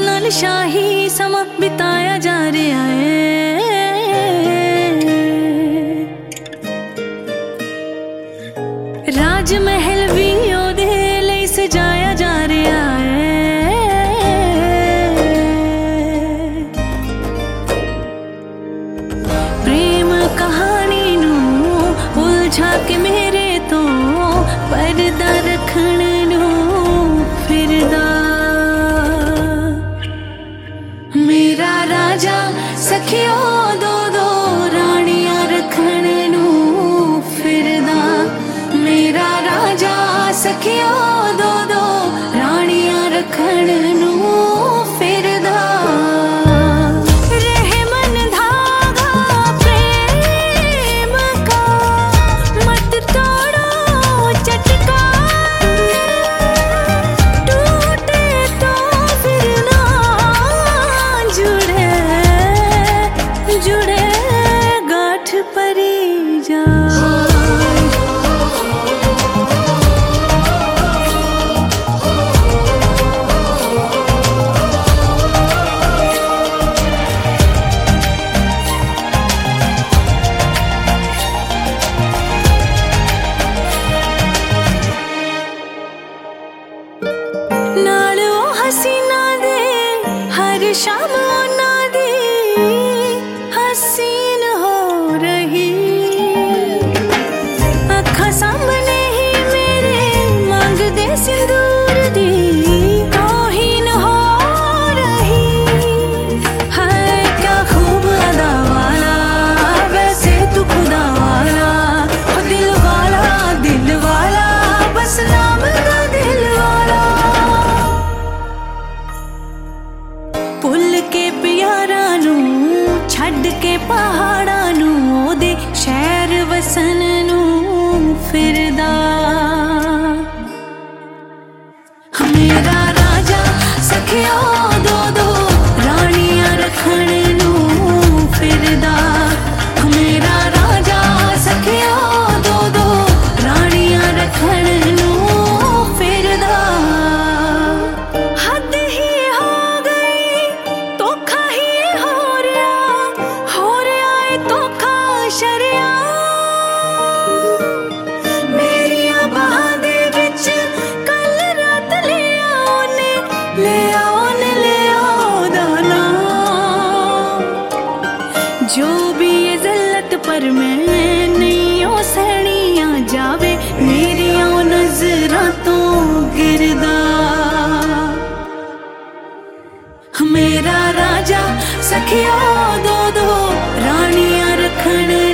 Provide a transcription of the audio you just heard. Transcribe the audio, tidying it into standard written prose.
नाल शाही समा बिताया जा रहा है। राज महल भी ओदे लई सजाया जा रहा है। प्रेम कहानी नू उलझा के मेरे तो पर्दा रखण नू फिरदा मेरा राजा सखियो दो दो रानियां रखण नू फिरदा। मेरा राजा सखियो दो दो रानियां रखण नू फिरदा। रहे मन धागा प्रेम का मत तोड़ो चटकान। टूटे तो फिर ना जुड़े जुड़े गांठ परी जा। नालो हसीना दे हर शाम ना दे हसीन हो रही। अखा सामने ही मेरे मांग दे सिंदूर दी तौहीन हो रही है। क्या खूब अदा वाला वैसे तू खुदा वाला दिल वाला बस नाम का दिल वाला। पुल के प्यारा नू छड़ के पहाड़ा नू ओदे शहर वसन नू फिरदा। मेरा राजा सखियो दो दो रानियां रखण नू फिरदा। मेरा राजा सखियो दो दो रानियां रखण नू फिरदा। हद ही हो गई धोखा ही हो रहा है धोखा शरिया। मेरिया बाहां दे विच कल रात ले आओ दा नाम। जो भी ये ज़िल्लत पर मैं नहीं ओ सहनिया जावे मेरिया नजरां तो गिरदा। मेरा राजा सखिया दो दो रानियां रखण